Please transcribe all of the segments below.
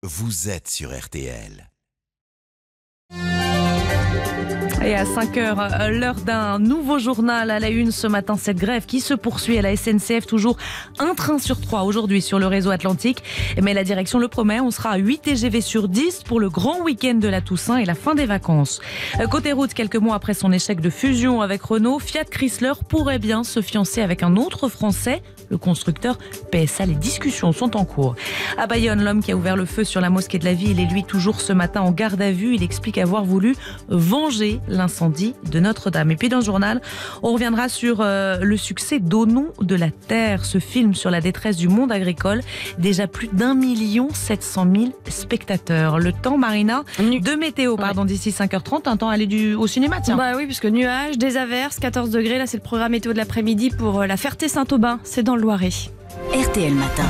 vous êtes sur RTL. Et à 5h, l'heure d'un nouveau journal à la une ce matin. Cette grève qui se poursuit à la SNCF, toujours un train sur 3 aujourd'hui sur le réseau Atlantique. Mais la direction le promet, on sera à 8 TGV sur 10 pour le grand week-end de la Toussaint et la fin des vacances. Côté route, quelques mois après son échec de fusion avec Renault, Fiat Chrysler pourrait bien se fiancer avec un autre Français, le constructeur PSA. Les discussions sont en cours. À Bayonne, l'homme qui a ouvert le feu sur la mosquée de la ville est lui toujours ce matin en garde à vue. Il explique avoir voulu venger l'incendie de Notre-Dame. Et puis dans le journal, on reviendra sur le succès d'Au nom de la terre, ce film sur la détresse du monde agricole. Déjà plus d'1 700 000 spectateurs. Le temps, Marina, de météo, d'ici 5h30, un temps à aller au cinéma, tiens. Bah oui, puisque nuages, des averses, 14 degrés, là c'est le programme météo de l'après-midi pour la Ferté-Saint-Aubin, c'est dans le Loiret. RTL Matin.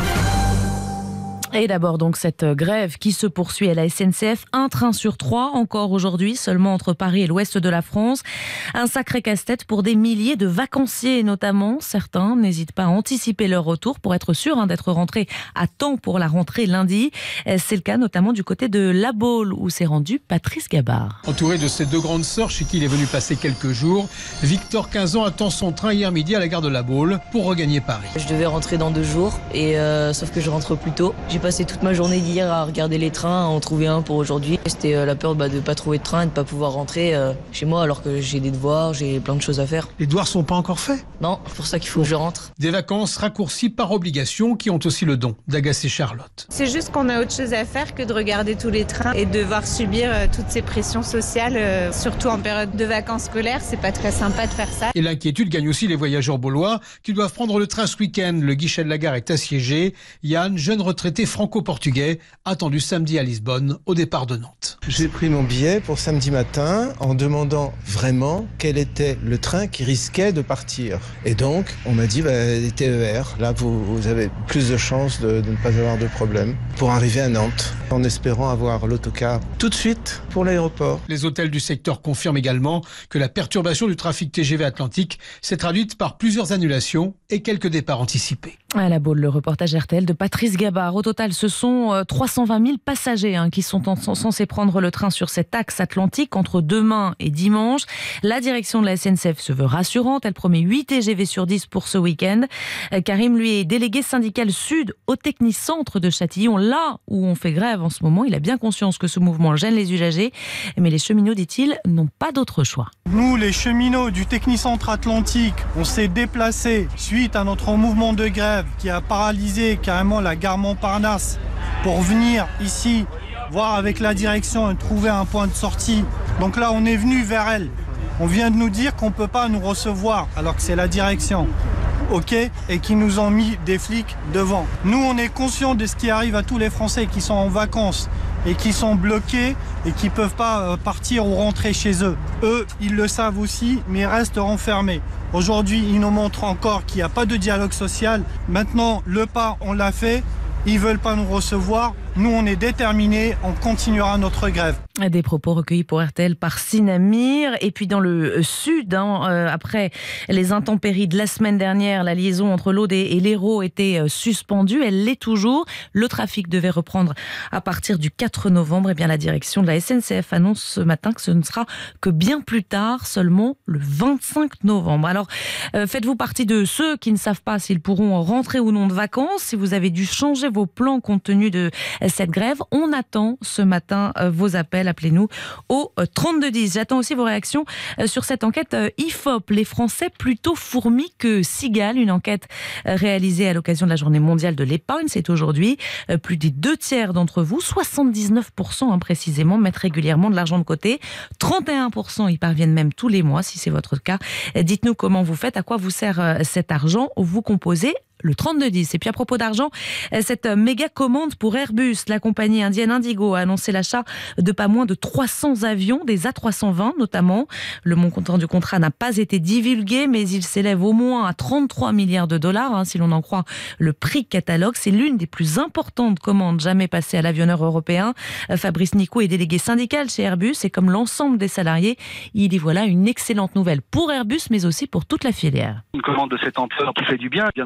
Et d'abord donc cette grève qui se poursuit à la SNCF, un train sur 3 encore aujourd'hui, seulement entre Paris et l'ouest de la France. Un sacré casse-tête pour des milliers de vacanciers notamment. Certains n'hésitent pas à anticiper leur retour pour être sûrs d'être rentrés à temps pour la rentrée lundi. C'est le cas notamment du côté de La Baule où s'est rendu Patrice Gabard. Entouré de ses deux grandes sœurs chez qui il est venu passer quelques jours, Victor, 15 ans, attend son train hier midi à la gare de La Baule pour regagner Paris. Je devais rentrer dans 2 jours, et sauf que je rentre plus tôt. J'ai passé toute ma journée d'hier à regarder les trains, à en trouver un pour aujourd'hui. C'était la peur de ne pas trouver de train et de ne pas pouvoir rentrer chez moi alors que j'ai des devoirs, j'ai plein de choses à faire. Les devoirs sont pas encore faits? Non, c'est pour ça qu'il faut que je rentre. Des vacances raccourcies par obligation qui ont aussi le don d'agacer Charlotte. C'est juste qu'on a autre chose à faire que de regarder tous les trains et de devoir subir toutes ces pressions sociales, surtout en période de vacances scolaires. C'est pas très sympa de faire ça. Et l'inquiétude gagne aussi les voyageurs baulois qui doivent prendre le train ce week-end. Le guichet de la gare est assiégé. Yann, jeune retraité franco-portugais, attendu samedi à Lisbonne au départ de Nantes. J'ai pris mon billet pour samedi matin en demandant vraiment quel était le train qui risquait de partir. Et donc, on m'a dit, les TER, là vous avez plus de chances de ne pas avoir de problème pour arriver à Nantes, en espérant avoir l'autocar tout de suite pour l'aéroport. Les hôtels du secteur confirment également que la perturbation du trafic TGV Atlantique s'est traduite par plusieurs annulations et quelques départs anticipés. À La Baule, le reportage RTL de Patrice Gabard. Au total, ce sont 320 000 passagers qui sont censés prendre le train sur cet axe atlantique entre demain et dimanche. La direction de la SNCF se veut rassurante. Elle promet 8 TGV sur 10 pour ce week-end. Karim, lui, est délégué syndical sud au Technicentre de Châtillon, là où on fait grève en ce moment. Il a bien conscience que ce mouvement gêne les usagers. Mais les cheminots, dit-il, n'ont pas d'autre choix. Nous, les cheminots du Technicentre Atlantique, on s'est déplacés suite à notre mouvement de grève qui a paralysé carrément la gare Montparnasse pour venir ici voir avec la direction et trouver un point de sortie. Donc là, on est venu vers elle. On vient de nous dire qu'on ne peut pas nous recevoir alors que c'est la direction. OK, et qui nous ont mis des flics devant. Nous, on est conscients de ce qui arrive à tous les Français qui sont en vacances et qui sont bloqués et qui ne peuvent pas partir ou rentrer chez eux. Eux, ils le savent aussi, mais ils restent renfermés. Aujourd'hui, ils nous montrent encore qu'il n'y a pas de dialogue social. Maintenant, le pas, on l'a fait. Ils ne veulent pas nous recevoir. Nous, on est déterminés. On continuera notre grève. Des propos recueillis pour RTL par Sinamir. Et puis dans le sud, après les intempéries de la semaine dernière, la liaison entre l'Aude et l'Hérault était suspendue. Elle l'est toujours. Le trafic devait reprendre à partir du 4 novembre. Et bien la direction de la SNCF annonce ce matin que ce ne sera que bien plus tard, seulement le 25 novembre. Alors, faites-vous partie de ceux qui ne savent pas s'ils pourront rentrer ou non de vacances? Si vous avez dû changer vos plans compte tenu de cette grève, on attend ce matin vos appels. Appelez-nous au 3210. J'attends aussi vos réactions sur cette enquête IFOP. Les Français plutôt fourmis que cigales. Une enquête réalisée à l'occasion de la journée mondiale de l'épargne. C'est aujourd'hui. Plus des 2/3 d'entre vous, 79% précisément, mettent régulièrement de l'argent de côté. 31% y parviennent même tous les mois, si c'est votre cas. Dites-nous comment vous faites, à quoi vous sert cet argent. Vous composez le 3210. Et puis à propos d'argent, cette méga commande pour Airbus, la compagnie indienne Indigo a annoncé l'achat de pas moins de 300 avions, des A320 notamment. Le montant du contrat n'a pas été divulgué, mais il s'élève au moins à 33 milliards de dollars, si l'on en croit le prix catalogue. C'est l'une des plus importantes commandes jamais passées à l'avionneur européen. Fabrice Nicot est délégué syndical chez Airbus et comme l'ensemble des salariés, il y voilà une excellente nouvelle pour Airbus, mais aussi pour toute la filière. Une commande de cette ampleur qui fait du bien, bien entendu.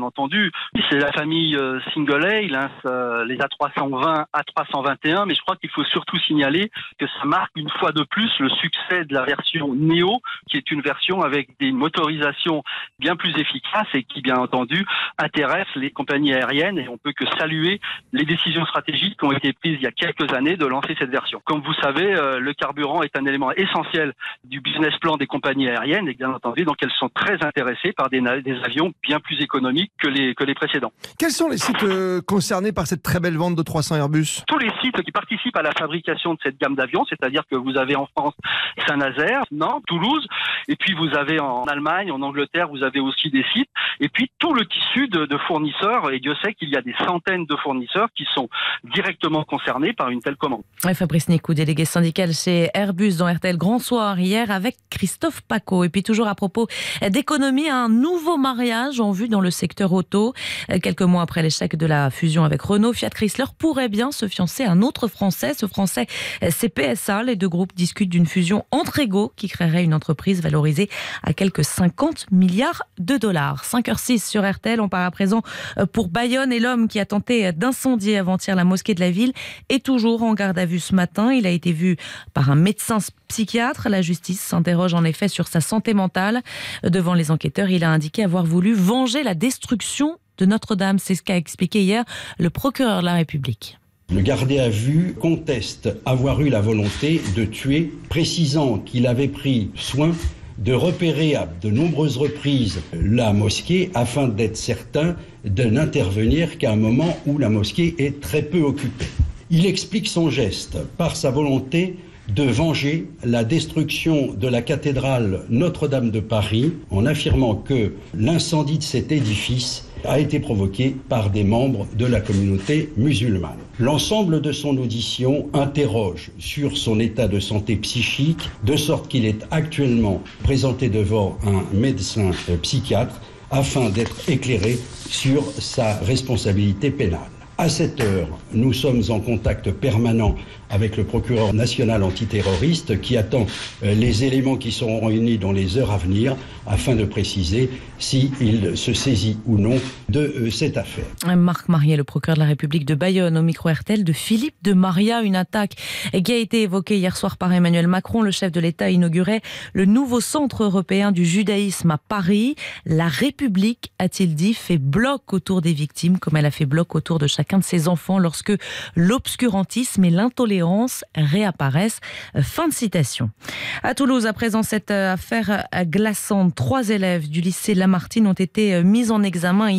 entendu, c'est la famille Single Ale, les A320, A321, mais je crois qu'il faut surtout signaler que ça marque une fois de plus le succès de la version Neo, qui est une version avec des motorisations bien plus efficaces et qui, bien entendu, intéresse les compagnies aériennes. Et on peut que saluer les décisions stratégiques qui ont été prises il y a quelques années de lancer cette version. Comme vous savez, le carburant est un élément essentiel du business plan des compagnies aériennes et bien entendu, donc elles sont très intéressées par des avions bien plus économiques que les précédents. Quels sont les sites concernés par cette très belle vente de 300 Airbus? Tous les sites qui participent à la fabrication de cette gamme d'avions, c'est-à-dire que vous avez en France Saint-Nazaire, Nantes, Toulouse, et puis vous avez en Allemagne, en Angleterre, vous avez aussi des sites, et puis tout le tissu de fournisseurs, et Dieu sait qu'il y a des centaines de fournisseurs qui sont directement concernés par une telle commande. Ouais, Fabrice Nicou, délégué syndical chez Airbus dans RTL Grand Soir hier avec Christophe Paco. Et puis toujours à propos d'économie, un nouveau mariage en vue dans le secteur auto. Quelques mois après l'échec de la fusion avec Renault, Fiat Chrysler pourrait bien se fiancer à un autre Français. Ce Français, c'est PSA. Les deux groupes discutent d'une fusion entre égaux qui créerait une entreprise valorisée à quelques 50 milliards de dollars. 5h06 sur RTL. On part à présent pour Bayonne et l'homme qui a tenté d'incendier avant-hier la mosquée de la ville est toujours en garde à vue ce matin. Il a été vu par un médecin psychiatre. La justice s'interroge en effet sur sa santé mentale. Devant les enquêteurs, il a indiqué avoir voulu venger la destruction de Notre-Dame. C'est ce qu'a expliqué hier le procureur de la République. Le gardé à vue conteste avoir eu la volonté de tuer, précisant qu'il avait pris soin de repérer à de nombreuses reprises la mosquée afin d'être certain de n'intervenir qu'à un moment où la mosquée est très peu occupée. Il explique son geste par sa volonté de venger la destruction de la cathédrale Notre-Dame de Paris en affirmant que l'incendie de cet édifice a été provoqué par des membres de la communauté musulmane. L'ensemble de son audition interroge sur son état de santé psychique, de sorte qu'il est actuellement présenté devant un médecin psychiatre afin d'être éclairé sur sa responsabilité pénale. À cette heure, nous sommes en contact permanent avec le procureur national antiterroriste qui attend les éléments qui seront réunis dans les heures à venir afin de préciser s'il se saisit ou non de cette affaire. Marc Mariet, le procureur de la République de Bayonne, au micro RTL de Philippe de Maria. Une attaque qui a été évoquée hier soir par Emmanuel Macron. Le chef de l'État inaugurait le nouveau centre européen du judaïsme à Paris. La République, a-t-il dit, fait bloc autour des victimes, comme elle a fait bloc autour de chacun de ses enfants lorsque l'obscurantisme et l'intolérance réapparaissent. Fin de citation. À Toulouse, à présent, cette affaire glaçante. 3 élèves du lycée Lamartine ont été mis en examen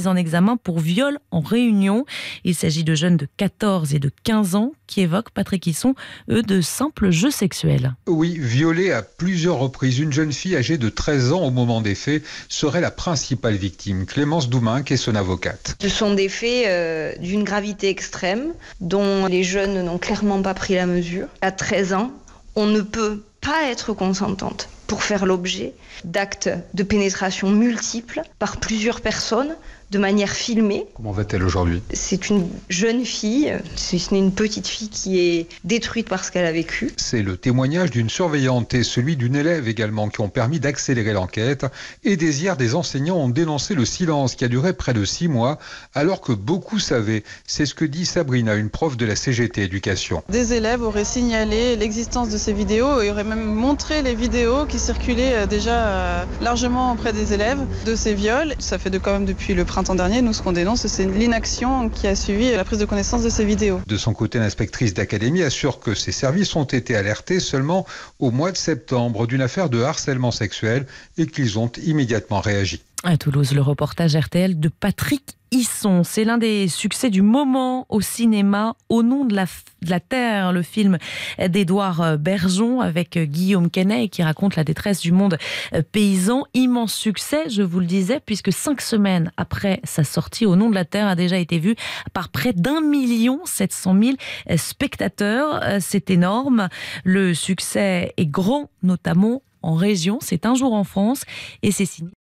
pour viol en réunion. Il s'agit de jeunes de 14 et de 15 ans qui évoquent, Patrick Hisson, eux, de simples jeux sexuels. Oui, violée à plusieurs reprises. Une jeune fille âgée de 13 ans au moment des faits serait la principale victime. Clémence Douminc est son avocate. Ce sont des faits d'une gravité extrême dont les jeunes n'ont clairement pas pris la mesure. À 13 ans, on ne peut pas être consentante pour faire l'objet d'actes de pénétration multiples par plusieurs personnes de manière filmée. Comment va-t-elle aujourd'hui ? C'est une jeune fille, si ce n'est une petite fille qui est détruite par ce qu'elle a vécu. C'est le témoignage d'une surveillante et celui d'une élève également qui ont permis d'accélérer l'enquête. Et hier, des enseignants ont dénoncé le silence qui a duré près de 6 mois alors que beaucoup savaient. C'est ce que dit Sabrina, une prof de la CGT Éducation. Des élèves auraient signalé l'existence de ces vidéos et auraient même montré les vidéos qui circulaient déjà largement auprès des élèves de ces viols. Ça fait quand même depuis le printemps dernier, nous ce qu'on dénonce, c'est l'inaction qui a suivi la prise de connaissance de ces vidéos. De son côté, l'inspectrice d'académie assure que ses services ont été alertés seulement au mois de septembre d'une affaire de harcèlement sexuel et qu'ils ont immédiatement réagi. À Toulouse, le reportage RTL de Patrick Hisson. C'est l'un des succès du moment au cinéma, Au nom de la terre, le film d'Édouard Bergeon avec Guillaume Canet qui raconte la détresse du monde paysan. Immense succès, je vous le disais, puisque 5 semaines après sa sortie, Au nom de la terre a déjà été vu par près d'1 700 000 spectateurs. C'est énorme. Le succès est grand, notamment en région. C'est Un jour en France et c'est signé